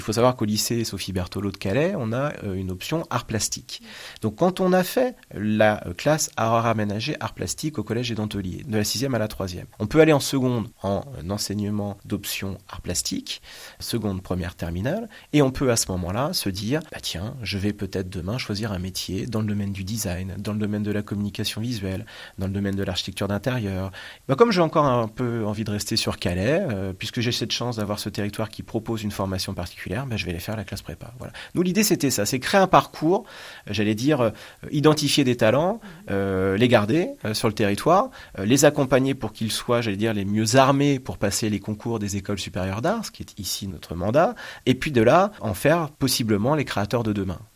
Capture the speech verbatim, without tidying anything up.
Il faut savoir qu'au lycée Sophie Berthelot de Calais, on a euh, une option art plastique. Donc quand on a fait la euh, classe art aménagé, art plastique au collège Édentelier, de la sixième à la troisième, on peut aller en seconde en euh, enseignement d'option art plastique, seconde, première, terminale, et on peut à ce moment-là se dire, bah tiens, je vais peut-être demain choisir un métier dans le domaine du design, dans le domaine de la communication visuelle, dans le domaine de l'architecture d'intérieur. Bah, comme j'ai encore un peu envie de rester sur Calais, euh, puisque j'ai cette chance d'avoir ce territoire qui propose une formation particulière, ben, je vais aller faire la classe prépa. Voilà. Nous, l'idée, c'était ça, c'est créer un parcours, euh, j'allais dire, euh, identifier des talents, euh, les garder euh, sur le territoire, euh, les accompagner pour qu'ils soient, j'allais dire, les mieux armés pour passer les concours des écoles supérieures d'art, ce qui est ici notre mandat, et puis de là, en faire possiblement les créateurs de demain.